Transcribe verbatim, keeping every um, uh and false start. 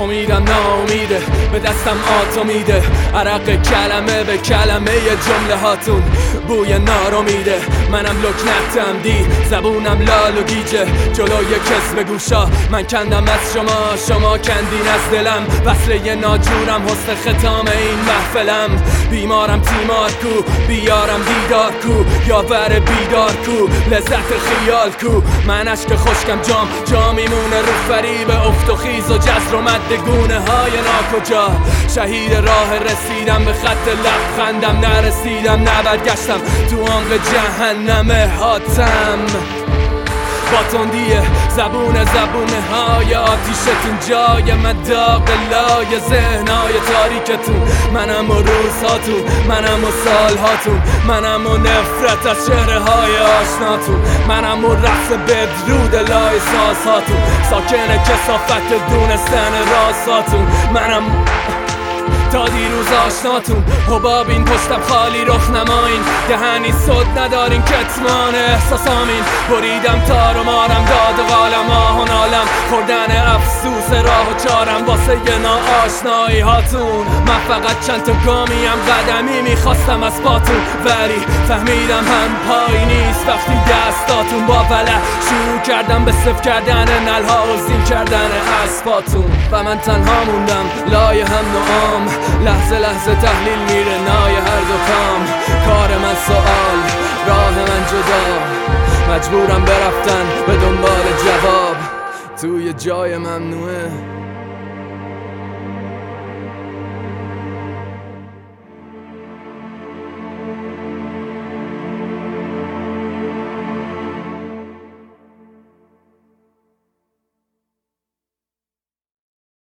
امیدم ناامیده، به دستم آتو میده عرق کلمه به کلمه جمله هاتون بوی نارو میده. منم لکنتم دی زبونم لال و گیجه جلوی کسب گوشا من کندم از شما، شما کندین از دلم. وصله ناجورم حسن ختام این محفلم. بیمارم تیمار کو، بیارم دیدار کو، یاور بیدار کو، لذت خیال کو. من عشق خشکم جام جا میمونه رو فریب افت و خیز و جزر و مد گونه های ناکجا. شهید راه رسیدم به خط لبخندم، نرسیدم نبرگشتم تو عمق جهنم حاتم. با تندیه زبون زبونه های آتیشتون جای مداق لای ذهنهای تاریکتون. منم و روزهاتون، منم و سالهاتون، منم و نفرت از چهره های آشناتون، منم و رقص بدرود لای سازهاتون، ساکن کثافت دونستن رازهاتون. منم تا دیروز آشناتون، حبابین پشتم خالی رخ نماین، دهنی صد ندارین کتمان احساسامین. بریدم تار و مارم داد و قالم آه و نالم، خوردن افسوس راه و چارم واسه یه ناآشنایی هاتون. من فقط چند تا گامیم قدمی میخواستم از پاتون، ولی فهمیدم هم پایی نیست وقتی دستاتون. با ولع شروع کردم به صفر کردن نلها و زین کردن اسباتون و من تنها موندم لای هم نوام. لحظه لحظه تحلیل میره نای هر دو کام. کار من سوال، راه من جدا، مجبورم برفتن به دنبال جواب توی جای ممنوعه.